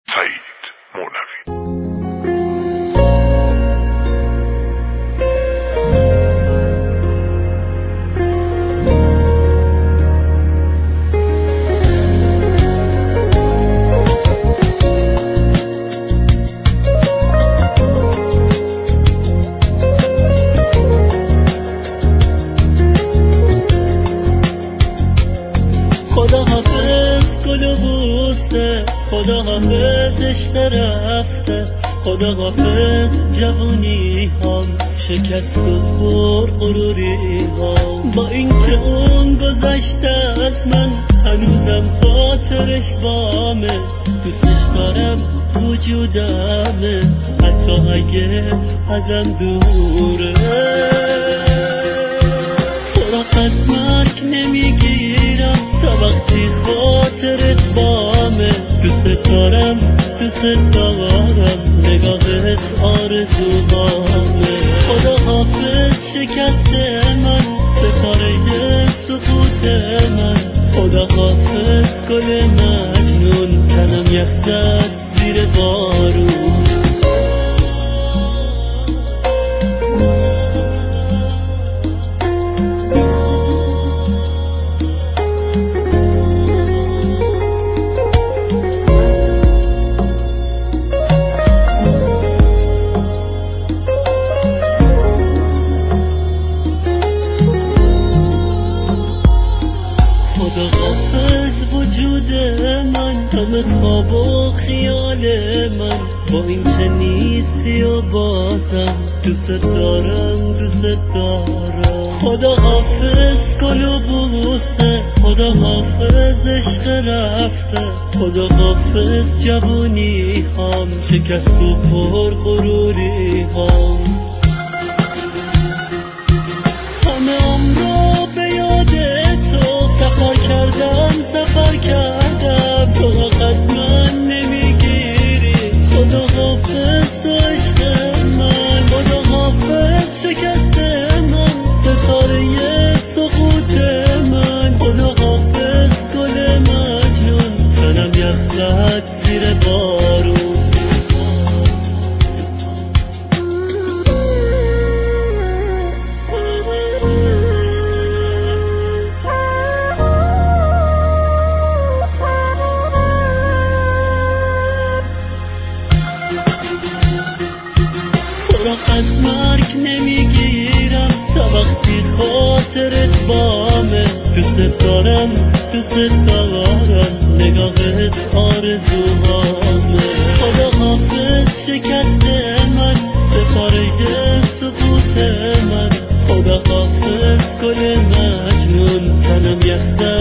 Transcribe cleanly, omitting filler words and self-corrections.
سعید مولوی. خدا حافظ گل و بوسه، خدا حافظ عشق رفته، خدا حافظ جوانی هم شکست و پر غروری هم. با اینکه اون گذشته از من هنوزم خاطرش بامه، دوستش دارم وجودمه حتی اگه ازم دوره. سراغ از مرگ نمیگیرم تا وقتی خاطرت بامه. دوست دارم نگاهت آرزوهامه. خدا حافظ شکست من، ستاره سقوط من. خدا حافظ گل مجنون، تنم یخ زد زیر بارون. خدا حافظ وجود من، همه خواب و خیال من. با این که نیستی و بازم دوست دارم. خدا حافظ گل و بوسه، خدا حافظ عشق رفته، خدا حافظ جوانی هم شکست و پر غروری هم. همه عمرو به یاد تو سفر کردم سراغ از من نمیگیری. خدا حافظ تو عشق من، خدا حافظ شکست من، ستاره سقوط من. خدا حافظ گل مجنون، تنم یخ زد زیر بارون. سراغ از مرگ نمیگیرم تا وقتی خاطرت بامه. دوست دارم نگاهت آرزوهامه. خدا حافظ شکست من، ستاره سقوط من. خدا حافظ گل مجنون، تنم یخ زد